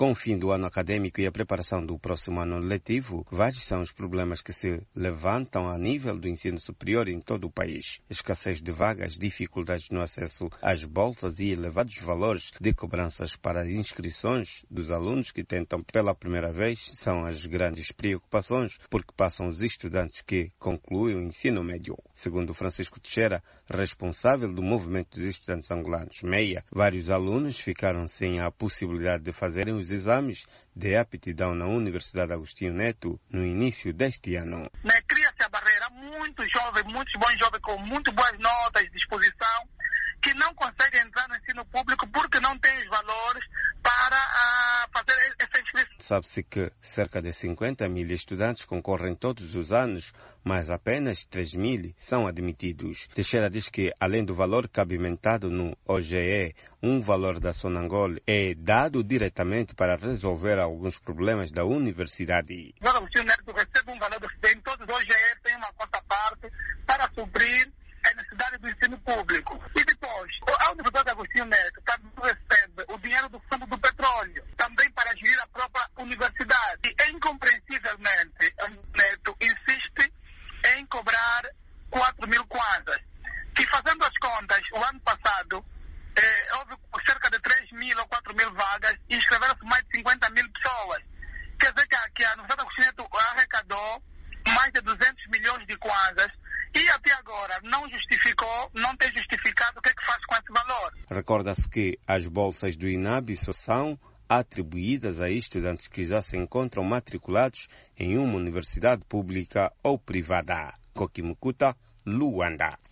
Com o fim do ano acadêmico e a preparação do próximo ano letivo, vários são os problemas que se levantam a nível do ensino superior em todo o país. Escassez de vagas, dificuldades no acesso às bolsas e elevados valores de cobranças para inscrições dos alunos que tentam pela primeira vez são as grandes preocupações porque passam os estudantes que concluem o ensino médio. Segundo Francisco Teixeira, responsável do movimento dos estudantes angolanos, MEIA, vários alunos ficaram sem a possibilidade de fazerem os exames de aptidão na Universidade Agostinho Neto no início deste ano. Cria-se a barreira, muitos bons jovens com muito boas notas de disposição, que não conseguem entrar no ensino público porque não têm os valores para fazer essa inscrição. Sabe-se que cerca de 50 mil estudantes concorrem todos os anos, mas apenas 3 mil são admitidos. Teixeira diz que, além do valor cabimentado no OGE, um valor da Sonangol é dado diretamente para resolver alguns problemas da universidade. O Agostinho Neto recebe um valor em todos os OGE, tem uma quarta parte para suprir a necessidade do ensino público. E depois, a Universidade Agostinho Neto também recebe o dinheiro do Fundo do Petróleo, também para gerir a própria universidade. E, incompreensivelmente, o Neto insiste em cobrar 4 mil kwanzas, que, fazendo as contas, o ano passado houve cerca de 3 mil ou 4 mil vagas e inscreveram-se mais de 50 mil pessoas. Quer dizer que a Universidade Agostinho Neto arrecadou mais de 200 milhões de kwanzas e até agora não tem justificado o que é que faz com esse valor. Recorda-se que as bolsas do INAB são atribuídas a estudantes que já se encontram matriculados em uma universidade pública ou privada. Kokimukuta, Luanda.